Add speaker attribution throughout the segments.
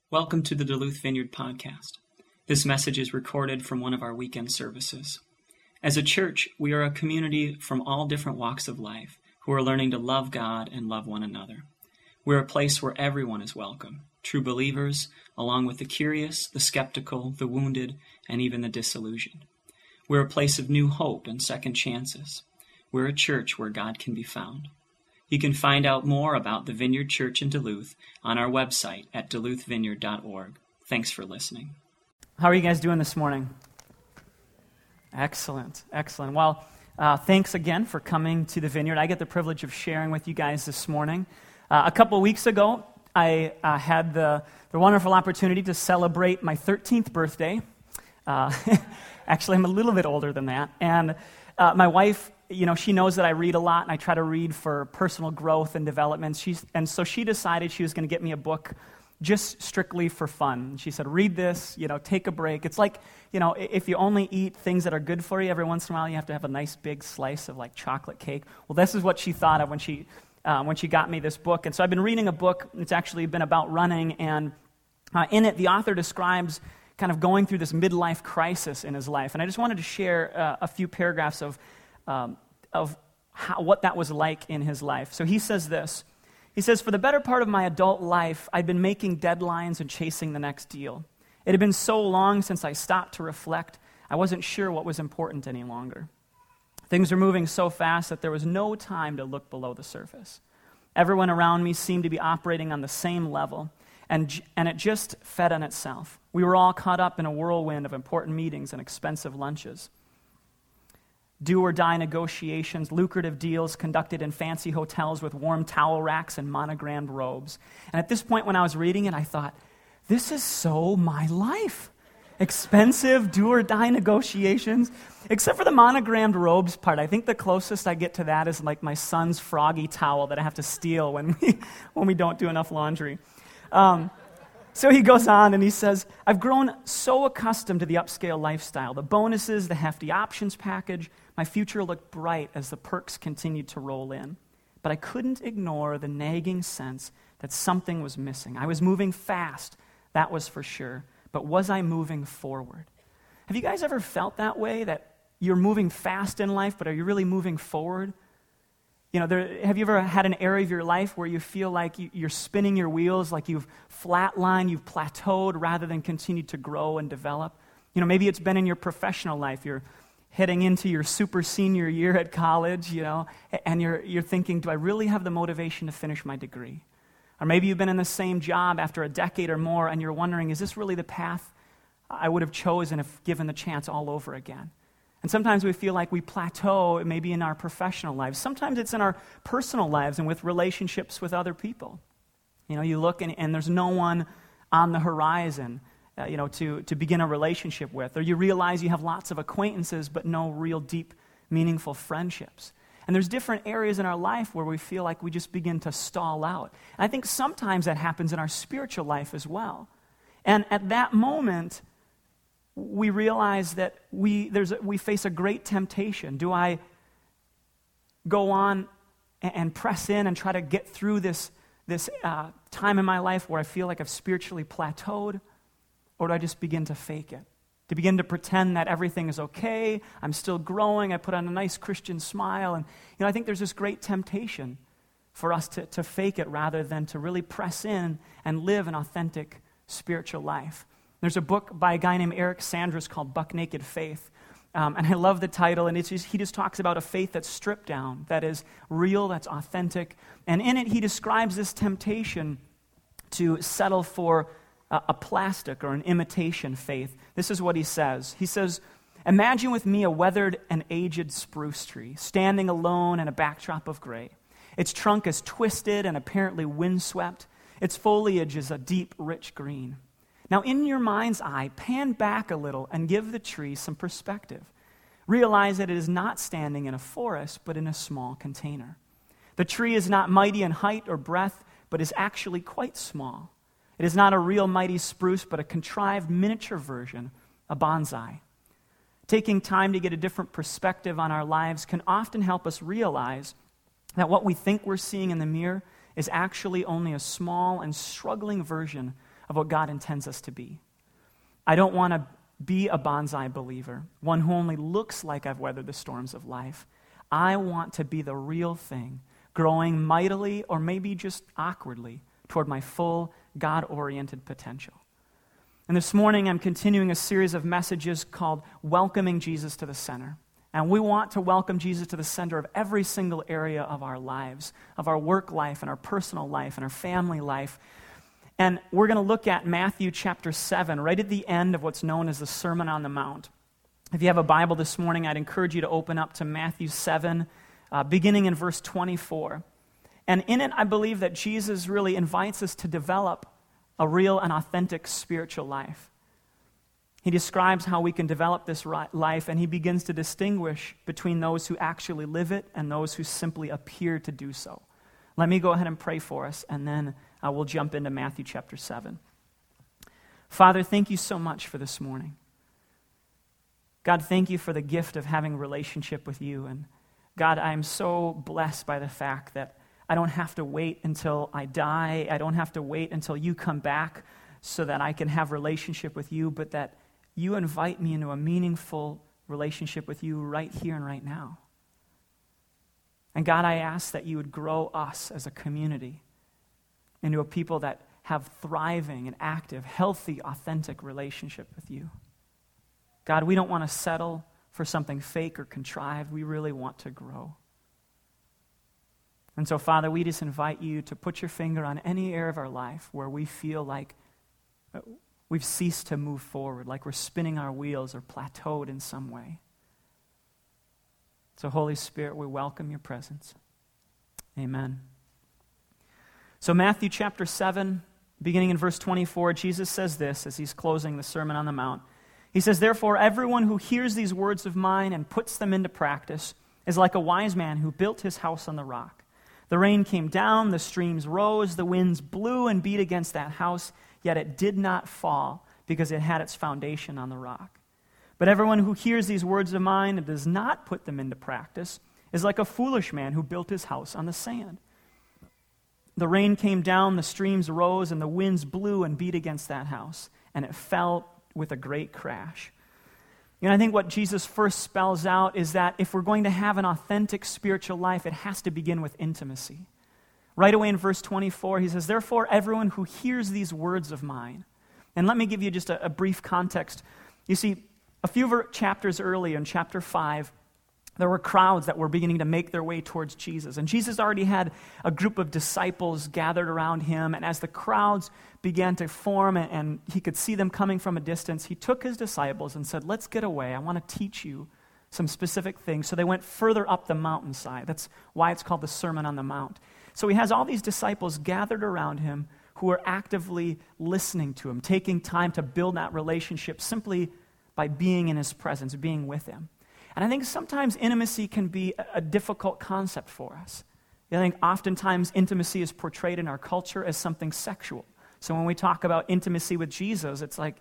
Speaker 1: Welcome to the Duluth Vineyard Podcast. This message is recorded from one of our weekend services. As a church, we are a community from all different walks of life who are learning to love God and love one another. We're a place where everyone is welcome, true believers, along with the curious, the skeptical, the wounded, and even the disillusioned. We're a place of new hope and second chances. We're a church where God can be found. You can find out more about the Vineyard Church in Duluth on our website at duluthvineyard.org. Thanks for listening.
Speaker 2: How are you guys doing this morning? Excellent. Well, thanks again for coming to the Vineyard. I get the privilege of sharing with you guys this morning. A couple weeks ago, I had the wonderful opportunity to celebrate my 13th birthday. Actually, I'm a little bit older than that. And my wife, she knows that I read a lot, and I try to read for personal growth and development. So she decided she was going to get me a book just strictly for fun. She said, read this, take a break. It's like, if you only eat things that are good for you, every once in a while you have to have a nice big slice of like chocolate cake. Well, this is what she thought of when she got me this book. And so I've been reading a book. It's actually been about running, and in it, the author describes kind of going through this midlife crisis in his life. And I just wanted to share a few paragraphs of what that was like in his life. So he says this. He says, for the better part of my adult life, I'd been making deadlines and chasing the next deal. It had been so long since I stopped to reflect, I wasn't sure what was important any longer. Things were moving so fast that there was no time to look below the surface. Everyone around me seemed to be operating on the same level, and it just fed on itself. We were all caught up in a whirlwind of important meetings and expensive lunches. Do-or-die negotiations, lucrative deals conducted in fancy hotels with warm towel racks and monogrammed robes. And at this point when I was reading it, I thought, this is so my life. Expensive do-or-die negotiations. Except for the monogrammed robes part. I think the closest I get to that is like my son's froggy towel that I have to steal when we don't do enough laundry. So he goes on and he says, I've grown so accustomed to the upscale lifestyle, the bonuses, the hefty options package. My future looked bright as the perks continued to roll in. But I couldn't ignore the nagging sense that something was missing. I was moving fast, that was for sure. But was I moving forward? Have you guys ever felt that way, that you're moving fast in life, but are you really moving forward? Have you ever had an area of your life where you feel like you're spinning your wheels, like you've flatlined, you've plateaued, rather than continue to grow and develop? Maybe it's been in your professional life. You're heading into your super senior year at college, and you're thinking, do I really have the motivation to finish my degree? Or maybe you've been in the same job after a decade or more, and you're wondering, is this really the path I would have chosen if given the chance all over again? And sometimes we feel like we plateau, maybe in our professional lives. Sometimes it's in our personal lives and with relationships with other people. You look and there's no one on the horizon, to begin a relationship with. Or you realize you have lots of acquaintances, but no real deep, meaningful friendships. And there's different areas in our life where we feel like we just begin to stall out. And I think sometimes that happens in our spiritual life as well. And at that moment, we realize that we face a great temptation. Do I go on and press in and try to get through this time in my life where I feel like I've spiritually plateaued? Or do I just begin to fake it? To begin to pretend that everything is okay, I'm still growing, I put on a nice Christian smile. And I think there's this great temptation for us to fake it rather than to really press in and live an authentic spiritual life. There's a book by a guy named Eric Sanders called Buck Naked Faith. And I love the title, and he just talks about a faith that's stripped down, that is real, that's authentic. And in it, he describes this temptation to settle for a plastic or an imitation faith. This is what he says. He says, imagine with me a weathered and aged spruce tree, standing alone in a backdrop of gray. Its trunk is twisted and apparently windswept. Its foliage is a deep, rich green. Now, in your mind's eye, pan back a little and give the tree some perspective. Realize that it is not standing in a forest, but in a small container. The tree is not mighty in height or breadth, but is actually quite small. It is not a real mighty spruce, but a contrived miniature version, a bonsai. Taking time to get a different perspective on our lives can often help us realize that what we think we're seeing in the mirror is actually only a small and struggling version of what God intends us to be. I don't want to be a bonsai believer, one who only looks like I've weathered the storms of life. I want to be the real thing, growing mightily or maybe just awkwardly toward my full God-oriented potential. And this morning I'm continuing a series of messages called Welcoming Jesus to the Center. And we want to welcome Jesus to the center of every single area of our lives, of our work life and our personal life and our family life. And we're going to look at Matthew chapter 7, right at the end of what's known as the Sermon on the Mount. If you have a Bible this morning, I'd encourage you to open up to Matthew 7, beginning in verse 24. And in it, I believe that Jesus really invites us to develop a real and authentic spiritual life. He describes how we can develop this life, and he begins to distinguish between those who actually live it and those who simply appear to do so. Let me go ahead and pray for us, and then we'll jump into Matthew chapter 7. Father, thank you so much for this morning. God, thank you for the gift of having a relationship with you. And God, I am so blessed by the fact that I don't have to wait until I die. I don't have to wait until you come back so that I can have relationship with you, but that you invite me into a meaningful relationship with you right here and right now. And God, I ask that you would grow us as a community into a people that have thriving and active, healthy, authentic relationship with you. God, we don't want to settle for something fake or contrived. We really want to grow. And so, Father, we just invite you to put your finger on any area of our life where we feel like we've ceased to move forward, like we're spinning our wheels or plateaued in some way. So, Holy Spirit, we welcome your presence. Amen. So Matthew chapter 7, beginning in verse 24, Jesus says this as he's closing the Sermon on the Mount. He says, "Therefore, everyone who hears these words of mine and puts them into practice is like a wise man who built his house on the rock. The rain came down, the streams rose, the winds blew and beat against that house, yet it did not fall because it had its foundation on the rock. But everyone who hears these words of mine and does not put them into practice is like a foolish man who built his house on the sand. The rain came down, the streams rose, and the winds blew and beat against that house, and it fell with a great crash." You know, I think what Jesus first spells out is that if we're going to have an authentic spiritual life, it has to begin with intimacy. Right away in verse 24, he says, "Therefore, everyone who hears these words of mine." And let me give you just a brief context. You see, a few chapters earlier, in chapter 5, there were crowds that were beginning to make their way towards Jesus. And Jesus already had a group of disciples gathered around him. And as the crowds began to form and he could see them coming from a distance, he took his disciples and said, "Let's get away. I want to teach you some specific things." So they went further up the mountainside. That's why it's called the Sermon on the Mount. So he has all these disciples gathered around him who are actively listening to him, taking time to build that relationship simply by being in his presence, being with him. And I think sometimes intimacy can be a difficult concept for us. I think oftentimes intimacy is portrayed in our culture as something sexual. So when we talk about intimacy with Jesus, it's like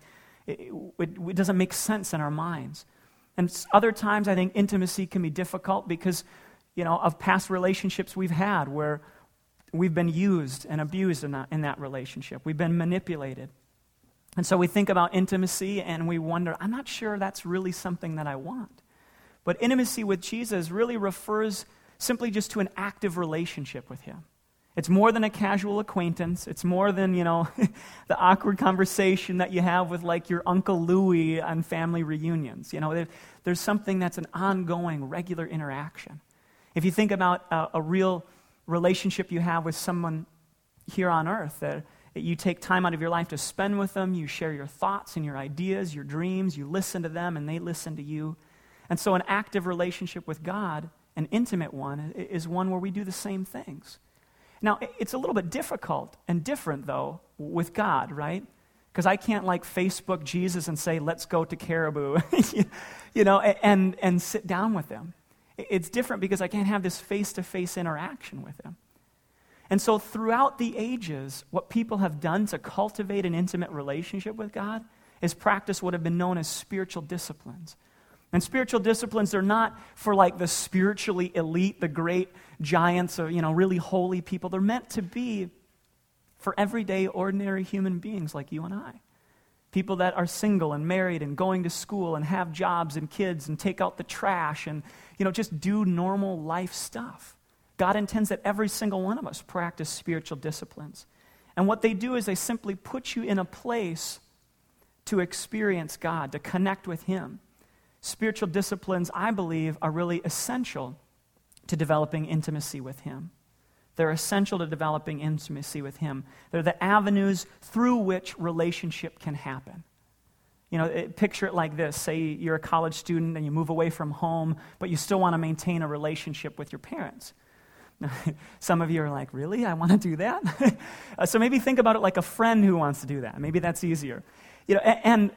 Speaker 2: it doesn't make sense in our minds. And other times I think intimacy can be difficult because, of past relationships we've had where we've been used and abused in that relationship. We've been manipulated. And so we think about intimacy and we wonder, I'm not sure that's really something that I want. But intimacy with Jesus really refers simply just to an active relationship with him. It's more than a casual acquaintance. It's more than, the awkward conversation that you have with like your Uncle Louie on family reunions. There's something that's an ongoing, regular interaction. If you think about a real relationship you have with someone here on earth, that you take time out of your life to spend with them, you share your thoughts and your ideas, your dreams, you listen to them and they listen to you. And so an active relationship with God, an intimate one, is one where we do the same things. Now, it's a little bit difficult and different, though, with God, right? Because I can't, Facebook Jesus and say, "Let's go to Caribou," and sit down with him. It's different because I can't have this face-to-face interaction with him. And so throughout the ages, what people have done to cultivate an intimate relationship with God is practice what have been known as spiritual disciplines. And spiritual disciplines are not for the spiritually elite, the great giants of, really holy people. They're meant to be for everyday, ordinary human beings like you and I. People that are single and married and going to school and have jobs and kids and take out the trash and, just do normal life stuff. God intends that every single one of us practice spiritual disciplines. And what they do is they simply put you in a place to experience God, to connect with Him. Spiritual disciplines, I believe, are really essential to developing intimacy with Him. They're essential to developing intimacy with Him. They're the avenues through which relationship can happen. Picture it like this. Say you're a college student and you move away from home, but you still want to maintain a relationship with your parents. Some of you are like, really? I want to do that? So maybe think about it like a friend who wants to do that. Maybe that's easier. And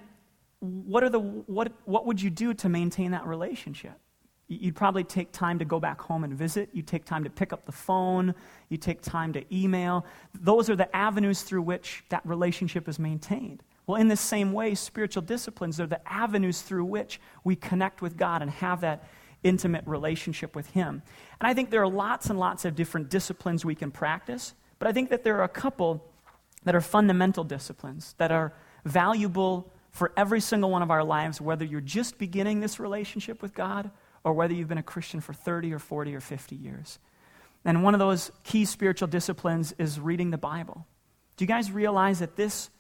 Speaker 2: what would you do to maintain that relationship? You'd probably take time to go back home and visit. You take time to pick up the phone. You take time to email. Those are the avenues through which that relationship is maintained. Well, in the same way, spiritual disciplines are the avenues through which we connect with God and have that intimate relationship with Him. And I think there are lots and lots of different disciplines we can practice, but I think that there are a couple that are fundamental disciplines that are valuable for every single one of our lives, whether you're just beginning this relationship with God or whether you've been a Christian for 30 or 40 or 50 years. And one of those key spiritual disciplines is reading the Bible. Do you guys realize that this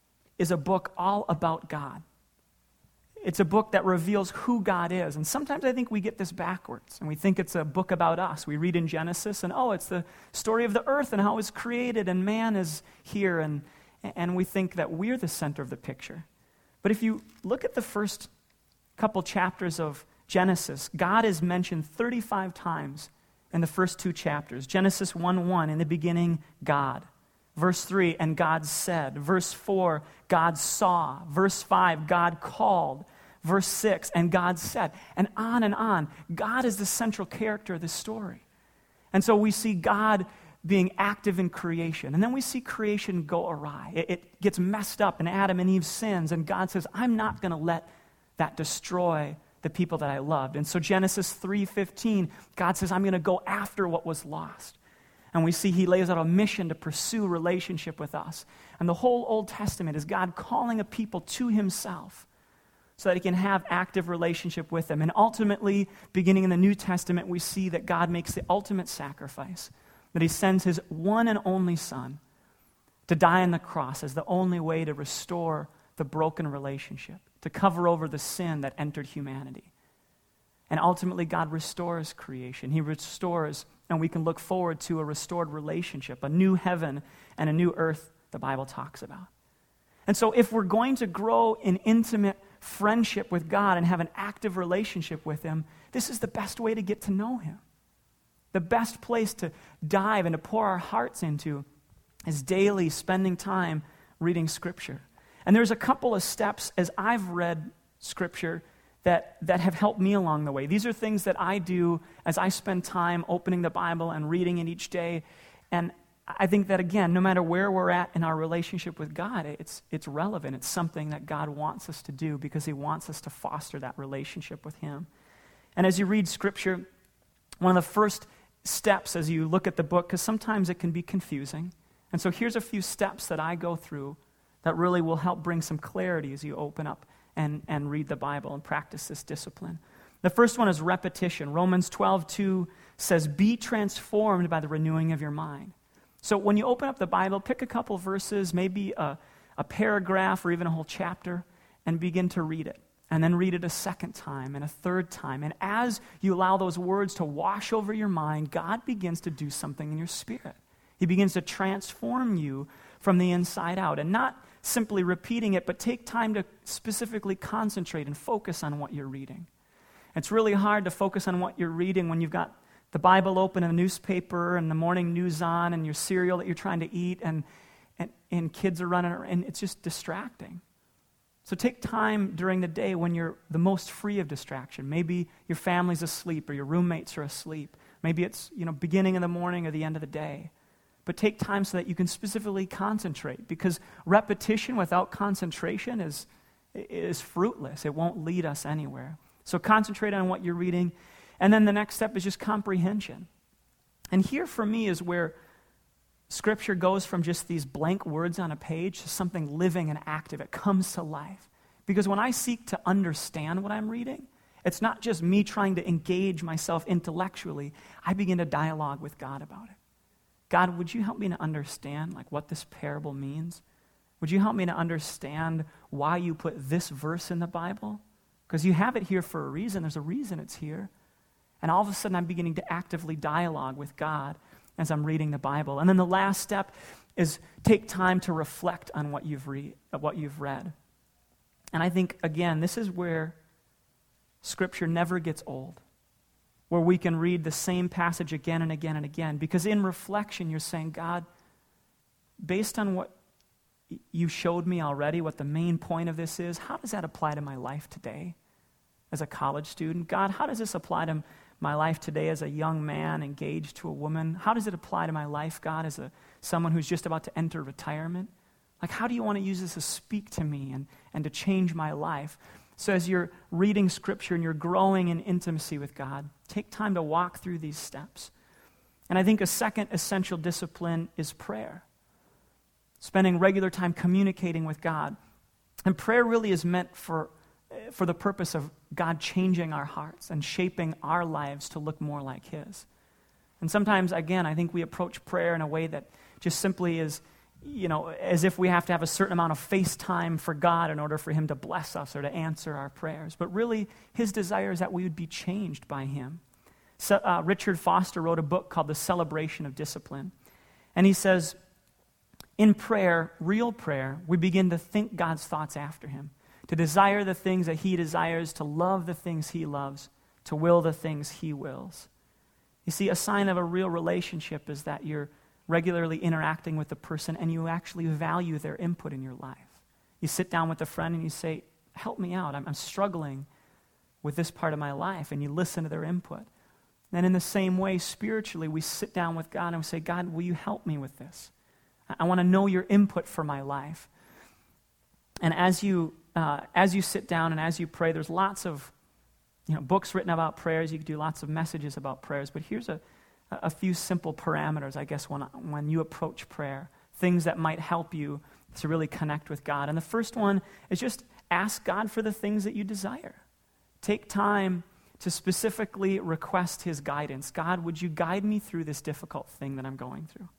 Speaker 2: is a book all about God? It's a book that reveals who God is. And sometimes I think we get this backwards, and we think it's a book about us. We read in Genesis, and it's the story of the earth and how it was created, and man is here, and we think that we're the center of the picture. But if you look at the first couple chapters of Genesis, God is mentioned 35 times in the first 2 chapters. Genesis 1:1, in the beginning, God. Verse 3, and God said. Verse 4, God saw. Verse 5, God called. Verse 6, and God said. And on and on. God is the central character of this story. And so we see God being active in creation. And then we see creation go awry. It gets messed up, and Adam and Eve sins, and God says, I'm not going to let that destroy the people that I loved. And so Genesis 3:15, God says, I'm going to go after what was lost. And we see He lays out a mission to pursue relationship with us. And the whole Old Testament is God calling a people to Himself so that He can have active relationship with them. And ultimately, beginning in the New Testament, we see that God makes the ultimate sacrifice, that He sends His one and only Son to die on the cross as the only way to restore the broken relationship, to cover over the sin that entered humanity. And ultimately, God restores creation. He restores, and we can look forward to a restored relationship, a new heaven and a new earth the Bible talks about. And so if we're going to grow in intimate friendship with God and have an active relationship with Him, this is the best way to get to know Him. The best place to dive and to pour our hearts into is daily spending time reading Scripture. And there's a couple of steps as I've read Scripture that have helped me along the way. These are things that I do as I spend time opening the Bible and reading it each day. And I think that, again, no matter where we're at in our relationship with God, it's relevant. It's something that God wants us to do because He wants us to foster that relationship with Him. And as you read Scripture, one of the first steps as you look at the book, because sometimes it can be confusing. And so here's a few steps that I go through that really will help bring some clarity as you open up and read the Bible and practice this discipline. The first one is repetition. Romans 12:2 says, be transformed by the renewing of your mind. So when you open up the Bible, pick a couple verses, maybe a paragraph or even a whole chapter, and begin to read it. And then read it a second time and a third time. And as you allow those words to wash over your mind, God begins to do something in your spirit. He begins to transform you from the inside out. And not simply repeating it, but take time to specifically concentrate and focus on what you're reading. It's really hard to focus on what you're reading when you've got the Bible open and the newspaper and the morning news on and your cereal that you're trying to eat and kids are running around, and it's just distracting. So take time during the day when you're the most free of distraction. Maybe your family's asleep or your roommates are asleep. Maybe it's beginning of the morning or the end of the day. But take time so that you can specifically concentrate, because repetition without concentration is fruitless. It won't lead us anywhere. So concentrate on what you're reading. And then the next step is just comprehension. And here for me is where Scripture goes from just these blank words on a page to something living and active. It comes to life. Because when I seek to understand what I'm reading, it's not just me trying to engage myself intellectually. I begin to dialogue with God about it. God, would you help me to understand what this parable means? Would you help me to understand why you put this verse in the Bible? Because you have it here for a reason. There's a reason it's here. And all of a sudden, I'm beginning to actively dialogue with God as I'm reading the Bible. And then the last step is take time to reflect on what you've read. And I think, again, this is where Scripture never gets old, where we can read the same passage again and again and again. Because in reflection, you're saying, God, based on what you showed me already, what the main point of this is, how does that apply to my life today as a college student? God, how does this apply to my life today as a young man engaged to a woman? How does it apply to my life, God, as someone who's just about to enter retirement? How do you want to use this to speak to me and to change my life? So as you're reading Scripture and you're growing in intimacy with God, take time to walk through these steps. And I think a second essential discipline is prayer. Spending regular time communicating with God. And prayer really is meant for the purpose of God changing our hearts and shaping our lives to look more like His. And sometimes, again, I think we approach prayer in a way that just simply is, as if we have to have a certain amount of face time for God in order for Him to bless us or to answer our prayers. But really, His desire is that we would be changed by Him. So, Richard Foster wrote a book called The Celebration of Discipline. And he says, in prayer, real prayer, we begin to think God's thoughts after Him, to desire the things that He desires, to love the things He loves, to will the things He wills. You see, a sign of a real relationship is that you're regularly interacting with the person and you actually value their input in your life. You sit down with a friend and you say, help me out. I'm struggling with this part of my life, and you listen to their input. And in the same way, spiritually, we sit down with God and we say, God, will you help me with this? I want to know your input for my life. And as you sit down and as you pray, there's lots of books written about prayers. You can do lots of messages about prayers. But here's a few simple parameters, I guess, when you approach prayer, things that might help you to really connect with God. And the first one is just ask God for the things that you desire. Take time to specifically request His guidance. God, would you guide me through this difficult thing that I'm going through?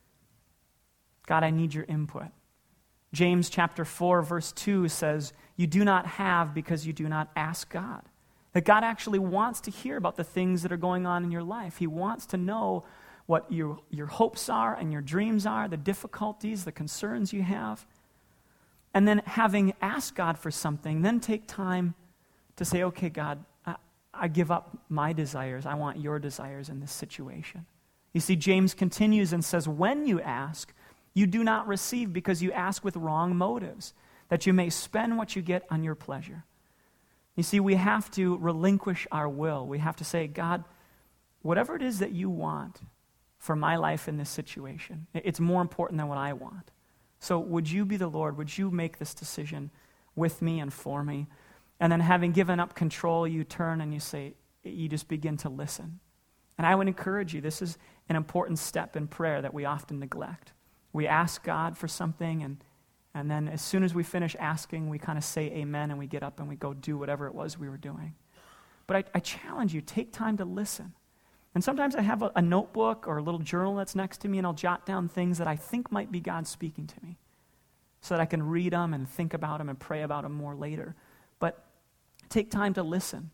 Speaker 2: God, I need your input. James chapter 4, verse 2 says, you do not have because you do not ask God. That God actually wants to hear about the things that are going on in your life. He wants to know what your hopes are and your dreams are, the difficulties, the concerns you have. And then having asked God for something, then take time to say, okay, God, I give up my desires. I want your desires in this situation. You see, James continues and says, when you ask, you do not receive because you ask with wrong motives, that you may spend what you get on your pleasure. You see, we have to relinquish our will. We have to say, God, whatever it is that you want for my life in this situation, it's more important than what I want. So would you be the Lord? Would you make this decision with me and for me? And then having given up control, you turn and you say, you just begin to listen. And I would encourage you, this is an important step in prayer that we often neglect. We ask God for something, and then as soon as we finish asking, we kind of say amen, and we get up and we go do whatever it was we were doing. But I challenge you, take time to listen. And sometimes I have a notebook or a little journal that's next to me, and I'll jot down things that I think might be God speaking to me so that I can read them and think about them and pray about them more later. But take time to listen.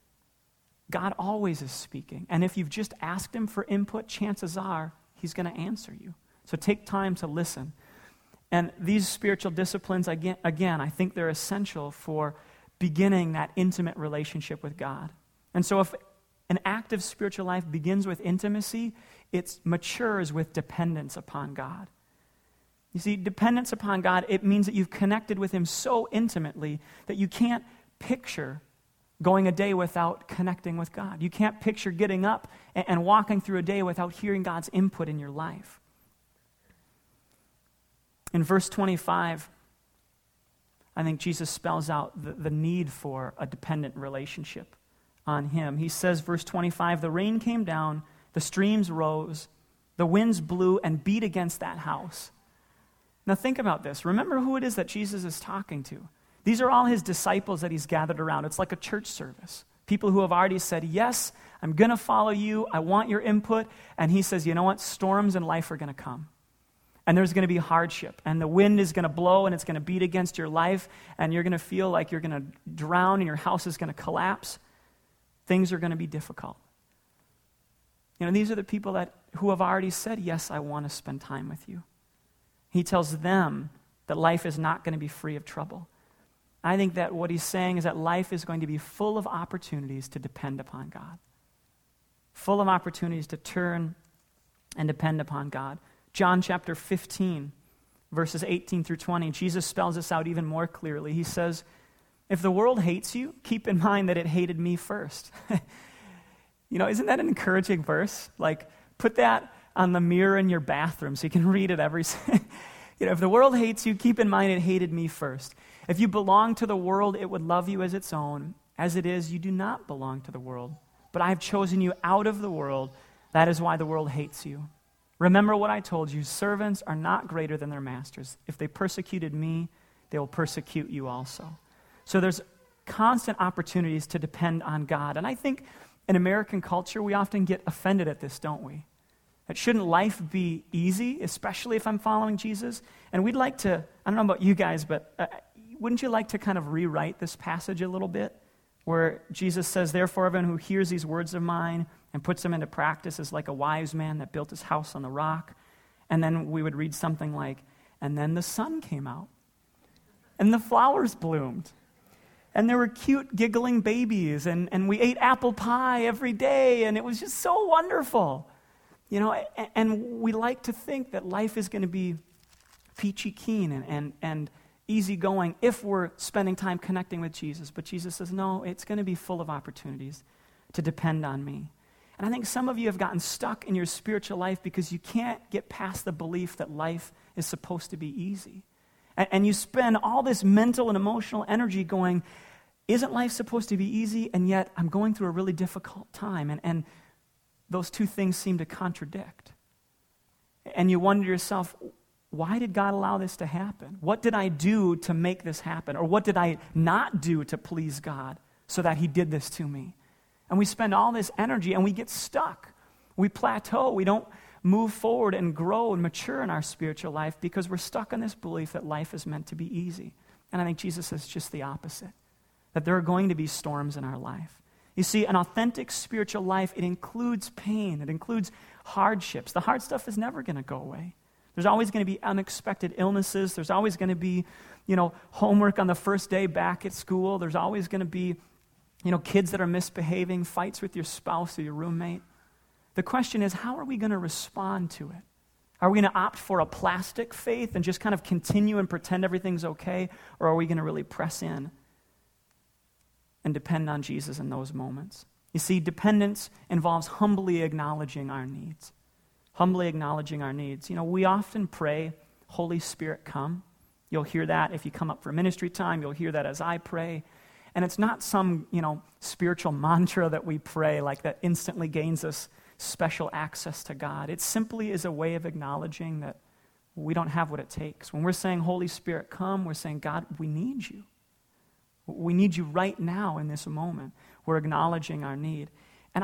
Speaker 2: God always is speaking. And if you've just asked Him for input, chances are He's going to answer you. So take time to listen. And these spiritual disciplines, again, I think they're essential for beginning that intimate relationship with God. And so if an active spiritual life begins with intimacy, it matures with dependence upon God. You see, dependence upon God, it means that you've connected with Him so intimately that you can't picture going a day without connecting with God. You can't picture getting up and walking through a day without hearing God's input in your life. In verse 25, I think Jesus spells out the need for a dependent relationship on Him. He says, verse 25, the rain came down, the streams rose, The winds blew and beat against that house. Now think about this. Remember who it is that Jesus is talking to. These are all his disciples that he's gathered around. It's like a church service. People who have already said, yes, I'm going to follow you. I want your input. And he says, you know what? Storms in life are going to come. And there's going to be hardship. And the wind is going to blow and it's going to beat against your life. And you're going to feel like you're going to drown and your house is going to collapse. Things are going to be difficult. You know, these are the people who have already said, yes, I want to spend time with you. He tells them that life is not going to be free of trouble. I think that what he's saying is that life is going to be full of opportunities to depend upon God. Full of opportunities to turn and depend upon God. John chapter 15, verses 18 through 20, Jesus spells this out even more clearly. He says, if the world hates you, keep in mind that it hated me first. You know, isn't that an encouraging verse? Like, put that on the mirror in your bathroom so you can read it every You know, if the world hates you, keep in mind it hated me first. If you belong to the world, it would love you as its own. As it is, you do not belong to the world. But I have chosen you out of the world. That is why the world hates you. Remember what I told you. Servants are not greater than their masters. If they persecuted me, they will persecute you also. So there's constant opportunities to depend on God. And I think in American culture, we often get offended at this, don't we? That shouldn't life be easy, especially if I'm following Jesus? And we'd like to, I don't know about you guys, but wouldn't you like to kind of rewrite this passage a little bit? Where Jesus says, therefore, everyone who hears these words of mine and puts them into practice is like a wise man that built his house on the rock. And then we would read something like, and then the sun came out, and the flowers bloomed, and there were cute, giggling babies, and we ate apple pie every day, and it was just so wonderful. You know, and we like to think that life is going to be peachy keen and easygoing if we're spending time connecting with Jesus. But Jesus says, no, it's going to be full of opportunities to depend on me. And I think some of you have gotten stuck in your spiritual life because you can't get past the belief that life is supposed to be easy. And you spend all this mental and emotional energy going, isn't life supposed to be easy? And yet I'm going through a really difficult time. And those two things seem to contradict. And you wonder to yourself, why did God allow this to happen? What did I do to make this happen? Or what did I not do to please God so that he did this to me? And we spend all this energy and we get stuck. We plateau. We don't move forward and grow and mature in our spiritual life because we're stuck in this belief that life is meant to be easy. And I think Jesus says just the opposite, that there are going to be storms in our life. You see, an authentic spiritual life, it includes pain. It includes hardships. The hard stuff is never going to go away. There's always going to be unexpected illnesses. There's always going to be, homework on the first day back at school. There's always going to be, kids that are misbehaving, fights with your spouse or your roommate. The question is, how are we going to respond to it? Are we going to opt for a plastic faith and just kind of continue and pretend everything's okay? Or are we going to really press in and depend on Jesus in those moments? You see, dependence involves humbly acknowledging our needs. Humbly acknowledging our needs. We often pray, Holy Spirit, come. You'll hear that if you come up for ministry time. You'll hear that as I pray. And it's not some, spiritual mantra that we pray like that instantly gains us special access to God. It simply is a way of acknowledging that we don't have what it takes. When we're saying, Holy Spirit, come, we're saying, God, we need you. We need you right now in this moment. We're acknowledging our need. And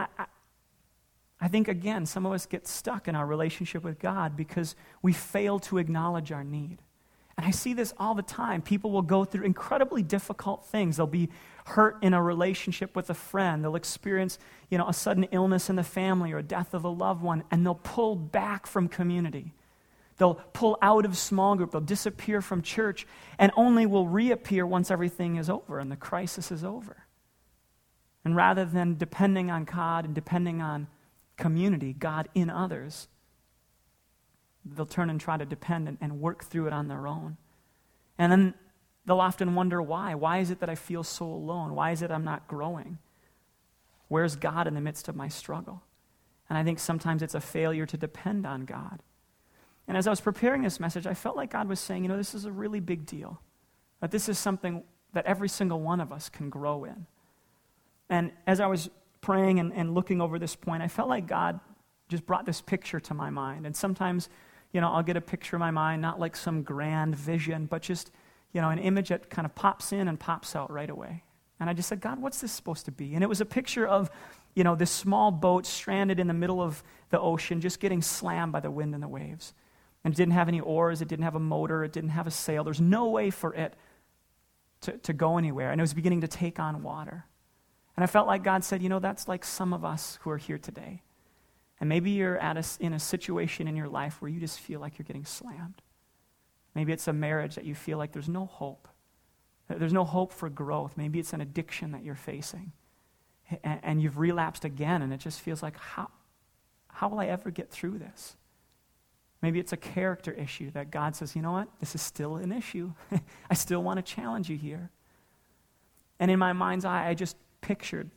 Speaker 2: I think, again, some of us get stuck in our relationship with God because we fail to acknowledge our need. And I see this all the time. People will go through incredibly difficult things. They'll be hurt in a relationship with a friend. They'll experience, a sudden illness in the family or a death of a loved one, and they'll pull back from community. They'll pull out of small group. They'll disappear from church and only will reappear once everything is over and the crisis is over. And rather than depending on God and depending on community, God in others, they'll turn and try to depend and work through it on their own. And then they'll often wonder why. Why is it that I feel so alone? Why is it I'm not growing? Where's God in the midst of my struggle? And I think sometimes it's a failure to depend on God. And as I was preparing this message, I felt like God was saying, this is a really big deal. That this is something that every single one of us can grow in. And as I was praying and looking over this point, I felt like God just brought this picture to my mind. And sometimes, I'll get a picture in my mind, not like some grand vision, but just, an image that kind of pops in and pops out right away. And I just said, God, what's this supposed to be? And it was a picture of, this small boat stranded in the middle of the ocean, just getting slammed by the wind and the waves. And it didn't have any oars, it didn't have a motor, it didn't have a sail. There's no way for it to go anywhere. And it was beginning to take on water. And I felt like God said, that's like some of us who are here today. And maybe you're in a situation in your life where you just feel like you're getting slammed. Maybe it's a marriage that you feel like there's no hope. There's no hope for growth. Maybe it's an addiction that you're facing. And you've relapsed again, and it just feels like, how will I ever get through this? Maybe it's a character issue that God says, you know what? This is still an issue. I still want to challenge you here. And in my mind's eye, I just pictured,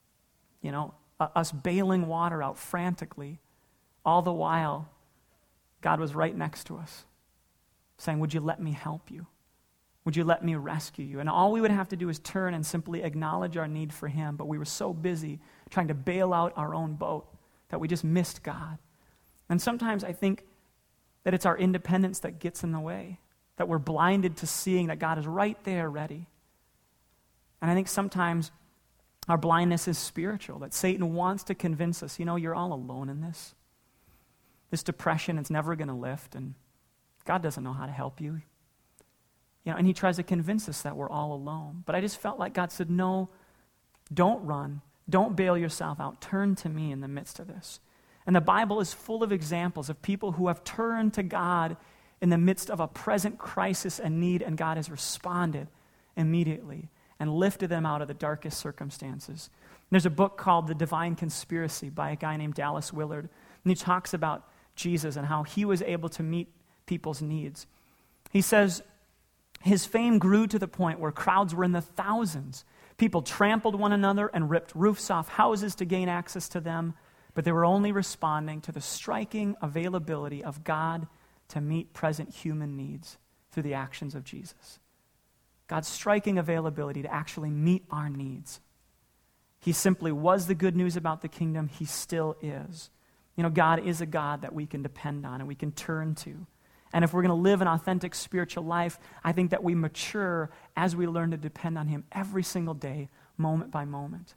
Speaker 2: us bailing water out frantically. All the while, God was right next to us, saying, would you let me help you? Would you let me rescue you? And all we would have to do is turn and simply acknowledge our need for him. But we were so busy trying to bail out our own boat that we just missed God. And sometimes I think that it's our independence that gets in the way, that we're blinded to seeing that God is right there ready. And I think sometimes our blindness is spiritual, that Satan wants to convince us, you're all alone in this. This depression is never going to lift, and God doesn't know how to help you. And he tries to convince us that we're all alone. But I just felt like God said, no, don't run. Don't bail yourself out. Turn to me in the midst of this. And the Bible is full of examples of people who have turned to God in the midst of a present crisis and need, and God has responded immediately and lifted them out of the darkest circumstances. And there's a book called The Divine Conspiracy by a guy named Dallas Willard, and he talks about Jesus and how he was able to meet people's needs. He says his fame grew to the point where crowds were in the thousands. People trampled one another and ripped roofs off houses to gain access to them, but they were only responding to the striking availability of God to meet present human needs through the actions of Jesus. God's striking availability to actually meet our needs. He simply was the good news about the kingdom. He still is. God is a God that we can depend on and we can turn to. And if we're going to live an authentic spiritual life, I think that we mature as we learn to depend on him every single day, moment by moment.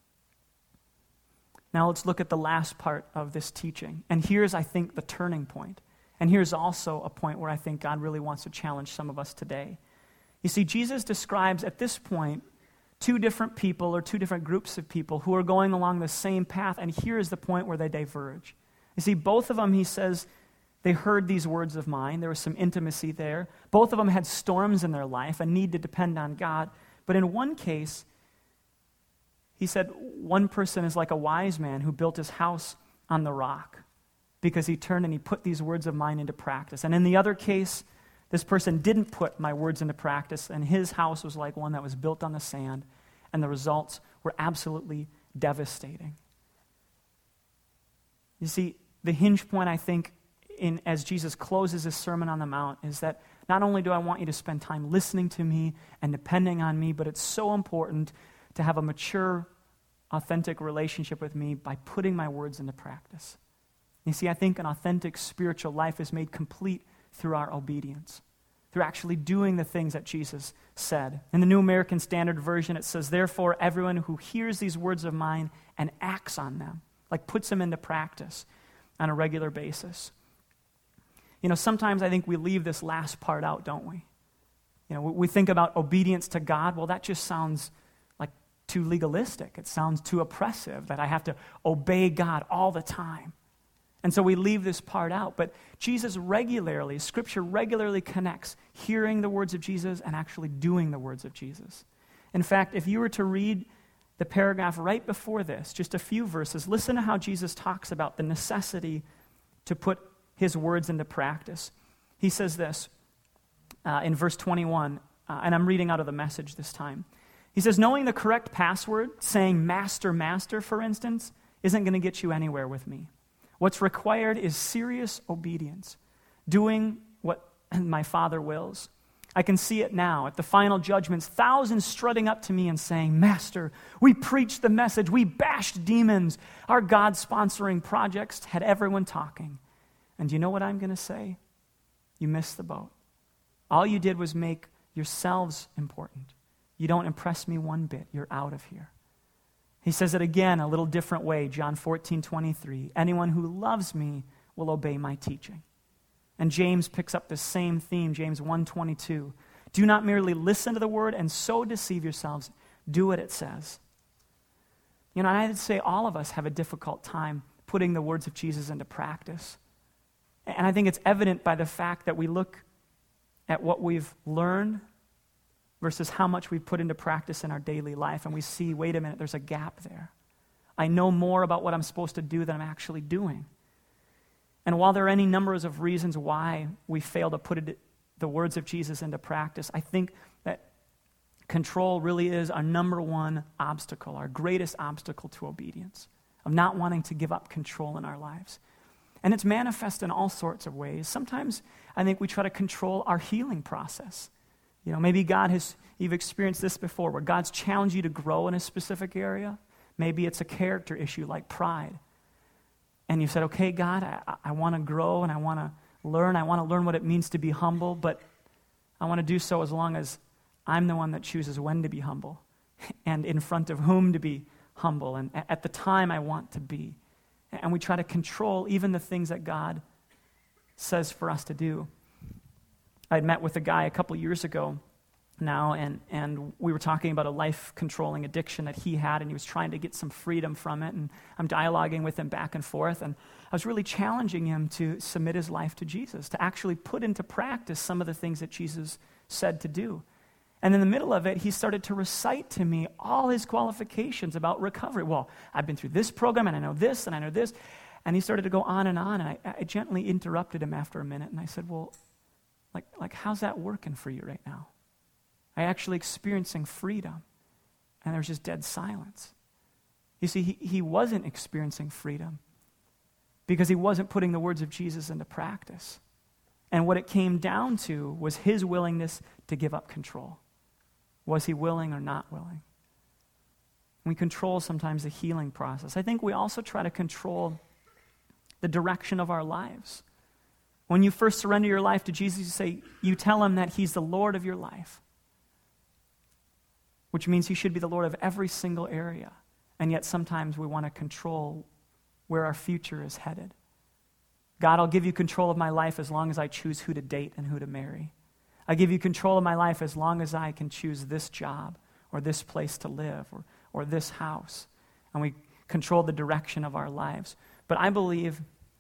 Speaker 2: Now let's look at the last part of this teaching. And here's, I think, the turning point. And here's also a point where I think God really wants to challenge some of us today. You see, Jesus describes at this point two different people or two different groups of people who are going along the same path, and here's the point where they diverge. You see, both of them, he says, they heard these words of mine. There was some intimacy there. Both of them had storms in their life, a need to depend on God. But in one case, he said one person is like a wise man who built his house on the rock because he turned and he put these words of mine into practice. And in the other case, this person didn't put my words into practice, and his house was like one that was built on the sand, and the results were absolutely devastating. You see, the hinge point, I think, as Jesus closes his Sermon on the Mount is that not only do I want you to spend time listening to me and depending on me, but it's so important to have a mature, authentic relationship with me by putting my words into practice. You see, I think an authentic spiritual life is made complete through our obedience, through actually doing the things that Jesus said. In the New American Standard Version, it says, therefore, everyone who hears these words of mine and acts on them, like puts them into practice on a regular basis. Sometimes I think we leave this last part out, don't we? We think about obedience to God. Well, that just sounds like too legalistic. It sounds too oppressive, that I have to obey God all the time. And so we leave this part out. But Jesus regularly, Scripture regularly connects hearing the words of Jesus and actually doing the words of Jesus. In fact, if you were to read the paragraph right before this, just a few verses, listen to how Jesus talks about the necessity to put his words into practice. He says this in verse 21, and I'm reading out of the Message this time. He says, knowing the correct password, saying master, master, for instance, isn't going to get you anywhere with me. What's required is serious obedience, doing what my Father wills. I can see it now at the final judgments, thousands strutting up to me and saying, Master, we preached the message, we bashed demons. Our God-sponsoring projects had everyone talking. And do you know what I'm going to say? You missed the boat. All you did was make yourselves important. You don't impress me one bit. You're out of here. He says it again a little different way, John 14:23. Anyone who loves me will obey my teaching. And James picks up the same theme, James 1:22. Do not merely listen to the word and so deceive yourselves. Do what it says. You know, I'd say all of us have a difficult time putting the words of Jesus into practice. And I think it's evident by the fact that we look at what we've learned versus how much we've put into practice in our daily life, and we see, wait a minute, there's a gap there. I know more about what I'm supposed to do than I'm actually doing. And while there are any numbers of reasons why we fail to put the words of Jesus into practice, I think that control really is our number one obstacle, our greatest obstacle to obedience, of not wanting to give up control in our lives. And it's manifest in all sorts of ways. Sometimes I think we try to control our healing process. You know, maybe you've experienced this before, where God's challenged you to grow in a specific area. Maybe it's a character issue like pride. And you said, okay, God, I want to grow and I want to learn. I want to learn what it means to be humble, but I want to do so as long as I'm the one that chooses when to be humble and in front of whom to be humble and at the time I want to be. And we try to control even the things that God says for us to do. I'd met with a guy a couple years ago now, and we were talking about a life-controlling addiction that he had, and he was trying to get some freedom from it, and I'm dialoguing with him back and forth, and I was really challenging him to submit his life to Jesus, to actually put into practice some of the things that Jesus said to do. And in the middle of it, he started to recite to me all his qualifications about recovery. Well, I've been through this program, and I know this, and I know this, and he started to go on, and I gently interrupted him after a minute, and I said, well, like how's that working for you right now? I actually experiencing freedom. And there was just dead silence. You see, he wasn't experiencing freedom because he wasn't putting the words of Jesus into practice. And what it came down to was his willingness to give up control. Was he willing or not willing? We control sometimes the healing process. I think we also try to control the direction of our lives. When you first surrender your life to Jesus, you tell him that he's the Lord of your life, which means he should be the Lord of every single area. And yet sometimes we want to control where our future is headed. God, I'll give you control of my life as long as I choose who to date and who to marry. I give you control of my life as long as I can choose this job or this place to live or this house. And we control the direction of our lives. But I believe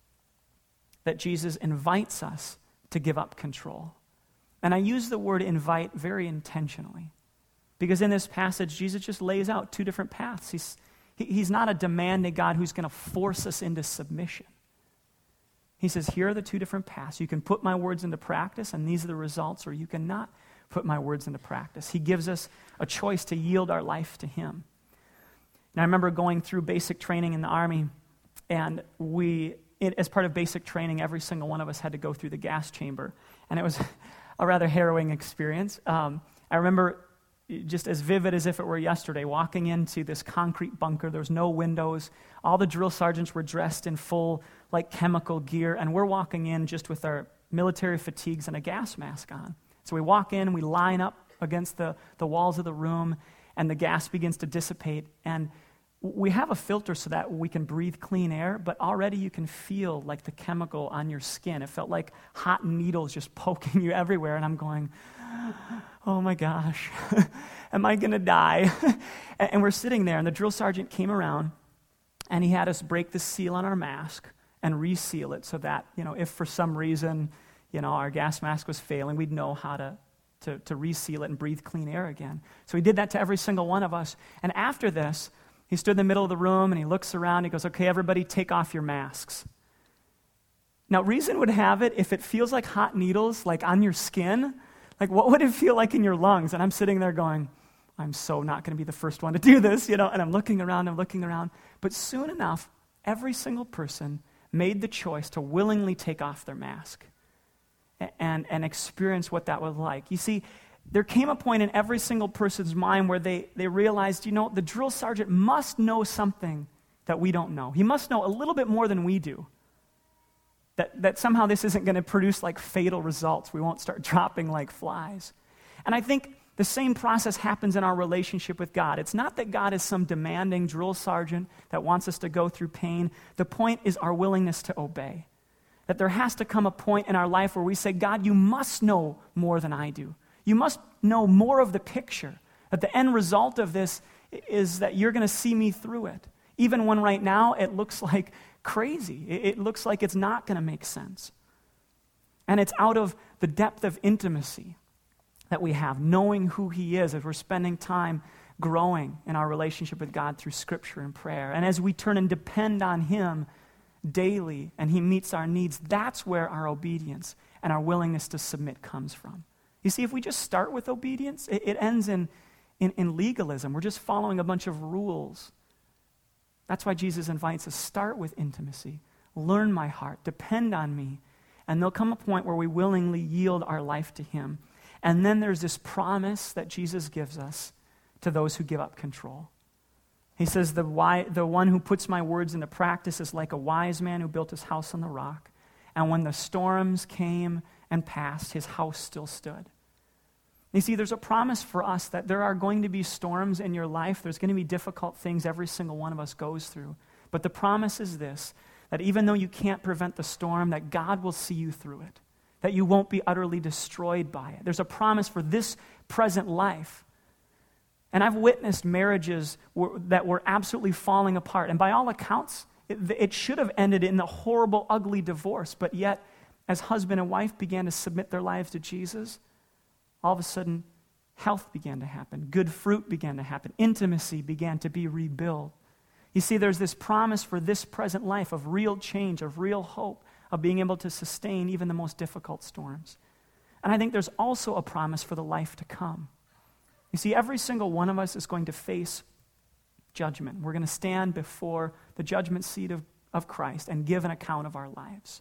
Speaker 2: that Jesus invites us to give up control. And I use the word invite very intentionally. Because in this passage, Jesus just lays out two different paths. He's not a demanding God who's going to force us into submission. He says, here are the two different paths. You can put my words into practice, and these are the results, or you cannot put my words into practice. He gives us a choice to yield our life to him. Now, I remember going through basic training in the Army, and as part of basic training, every single one of us had to go through the gas chamber, and it was a rather harrowing experience. I remember just as vivid as if it were yesterday, walking into this concrete bunker. There was no windows. All the drill sergeants were dressed in full, chemical gear, and we're walking in just with our military fatigues and a gas mask on. So we walk in, we line up against the walls of the room, and the gas begins to dissipate, and we have a filter so that we can breathe clean air, but already you can feel the chemical on your skin. It felt like hot needles just poking you everywhere, and I'm going, oh my gosh, am I going to die? And we're sitting there, and the drill sergeant came around, and he had us break the seal on our mask and reseal it so that, if for some reason, our gas mask was failing, we'd know how to reseal it and breathe clean air again. So he did that to every single one of us. And after this, he stood in the middle of the room, and he looks around, he goes, okay, everybody take off your masks. Now, reason would have it, if it feels like hot needles, on your skin, what would it feel like in your lungs? And I'm sitting there going, I'm so not going to be the first one to do this, and I'm looking around. But soon enough, every single person made the choice to willingly take off their mask. and experience what that was like. You see, there came a point in every single person's mind where they realized, the drill sergeant must know something that we don't know. He must know a little bit more than we do. That somehow this isn't going to produce like fatal results. We won't start dropping like flies. And I think the same process happens in our relationship with God. It's not that God is some demanding drill sergeant that wants us to go through pain. The point is our willingness to obey. That there has to come a point in our life where we say, God, you must know more than I do. You must know more of the picture. That the end result of this is that you're going to see me through it. Even when right now it looks like crazy. It looks like it's not going to make sense. And it's out of the depth of intimacy that we have, knowing who he is as we're spending time growing in our relationship with God through Scripture and prayer. And as we turn and depend on him daily and he meets our needs, that's where our obedience and our willingness to submit comes from. You see, if we just start with obedience, it ends in legalism. We're just following a bunch of rules. That's why Jesus invites us, start with intimacy. Learn my heart. Depend on me. And there'll come a point where we willingly yield our life to him. And then there's this promise that Jesus gives us to those who give up control. He says, the one who puts my words into practice is like a wise man who built his house on the rock. And when the storms came and passed, his house still stood. You see, there's a promise for us that there are going to be storms in your life. There's going to be difficult things every single one of us goes through. But the promise is this, that even though you can't prevent the storm, that God will see you through it, that you won't be utterly destroyed by it. There's a promise for this present life. And I've witnessed marriages that were absolutely falling apart. And by all accounts, it should have ended in a horrible, ugly divorce. But yet, as husband and wife began to submit their lives to Jesus, all of a sudden, health began to happen. Good fruit began to happen. Intimacy began to be rebuilt. You see, there's this promise for this present life of real change, of real hope, of being able to sustain even the most difficult storms. And I think there's also a promise for the life to come. You see, every single one of us is going to face judgment. We're going to stand before the judgment seat of Christ and give an account of our lives.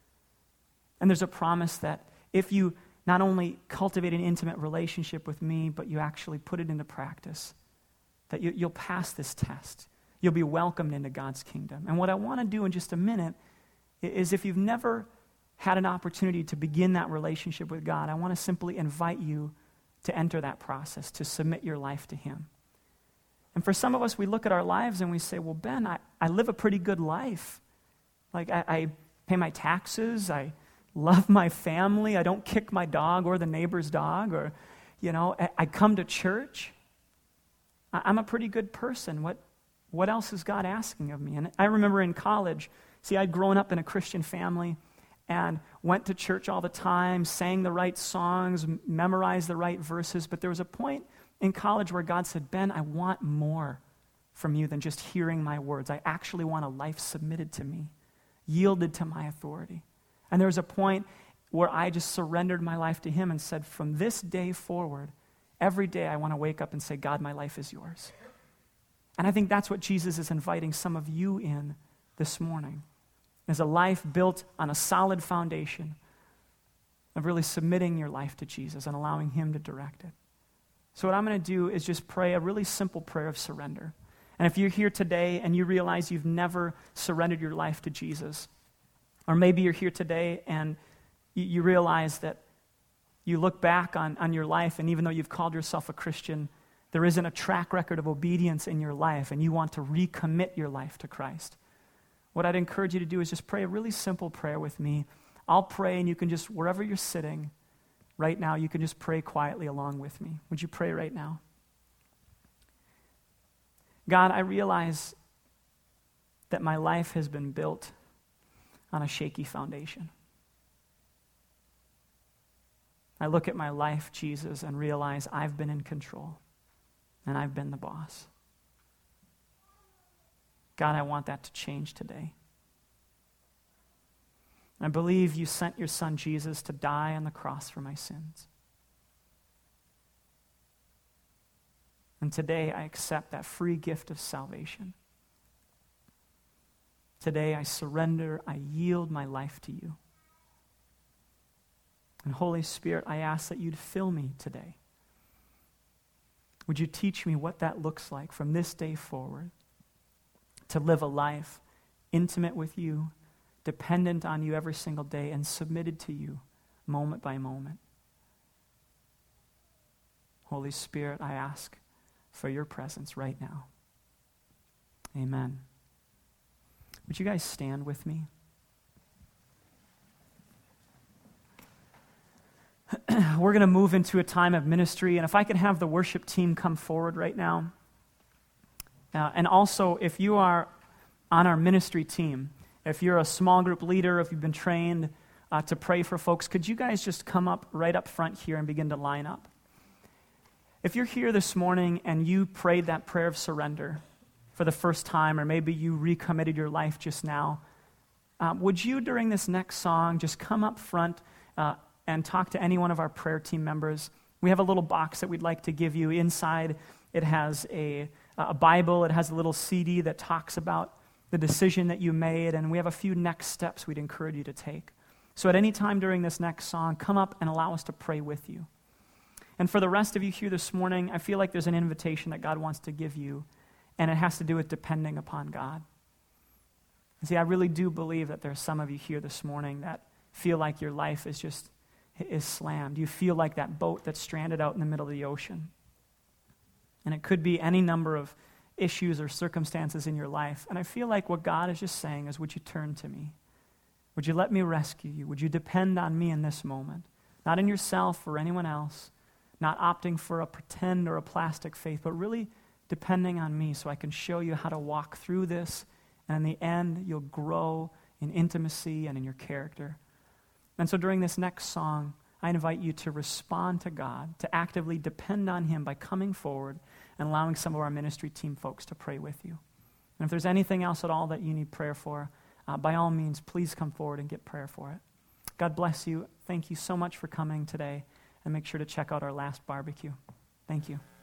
Speaker 2: And there's a promise that if you not only cultivate an intimate relationship with me, but you actually put it into practice, that you'll pass this test. You'll be welcomed into God's kingdom. And what I want to do in just a minute is, if you've never had an opportunity to begin that relationship with God, I want to simply invite you to enter that process, to submit your life to him. And for some of us, we look at our lives and we say, well, Ben, I live a pretty good life. Like, I pay my taxes, I love my family, I don't kick my dog or the neighbor's dog, or, I come to church. I'm a pretty good person. What else is God asking of me? And I remember in college, I'd grown up in a Christian family and went to church all the time, sang the right songs, memorized the right verses, but there was a point in college where God said, Ben, I want more from you than just hearing my words. I actually want a life submitted to me, yielded to my authority. And there was a point where I just surrendered my life to him and said, from this day forward, every day I want to wake up and say, God, my life is yours. And I think that's what Jesus is inviting some of you in this morning, is a life built on a solid foundation of really submitting your life to Jesus and allowing him to direct it. So what I'm going to do is just pray a really simple prayer of surrender. And if you're here today and you realize you've never surrendered your life to Jesus, or maybe you're here today and you realize that you look back on your life, and even though you've called yourself a Christian, there isn't a track record of obedience in your life, and you want to recommit your life to Christ. What I'd encourage you to do is just pray a really simple prayer with me. I'll pray, and you can just, wherever you're sitting right now, you can just pray quietly along with me. Would you pray right now? God, I realize that my life has been built on a shaky foundation. I look at my life, Jesus, and realize I've been in control, and I've been the boss. God, I want that to change today. I believe you sent your son Jesus to die on the cross for my sins. And today I accept that free gift of salvation. Today I surrender, I yield my life to you. And Holy Spirit, I ask that you'd fill me today. Would you teach me what that looks like from this day forward to live a life intimate with you, dependent on you every single day, and submitted to you moment by moment. Holy Spirit, I ask for your presence right now. Amen. Would you guys stand with me? We're going to move into a time of ministry, and if I could have the worship team come forward right now. And also, if you are on our ministry team, if you're a small group leader, if you've been trained to pray for folks, could you guys just come up right up front here and begin to line up? If you're here this morning and you prayed that prayer of surrender for the first time, or maybe you recommitted your life just now, would you, during this next song, just come up front and talk to any one of our prayer team members? We have a little box that we'd like to give you. Inside, it has a Bible. It has a little CD that talks about the decision that you made, and we have a few next steps we'd encourage you to take. So at any time during this next song, come up and allow us to pray with you. And for the rest of you here this morning, I feel like there's an invitation that God wants to give you, and it has to do with depending upon God. See, I really do believe that there's some of you here this morning that feel like your life is slammed. You feel like that boat that's stranded out in the middle of the ocean. And it could be any number of issues or circumstances in your life. And I feel like what God is just saying is, would you turn to me? Would you let me rescue you? Would you depend on me in this moment? Not in yourself or anyone else, not opting for a pretend or a plastic faith, but really depending on me so I can show you how to walk through this. And in the end, you'll grow in intimacy and in your character. And so during this next song, I invite you to respond to God, to actively depend on him by coming forward and allowing some of our ministry team folks to pray with you. And if there's anything else at all that you need prayer for, by all means, please come forward and get prayer for it. God bless you. Thank you so much for coming today, and make sure to check out our last barbecue. Thank you.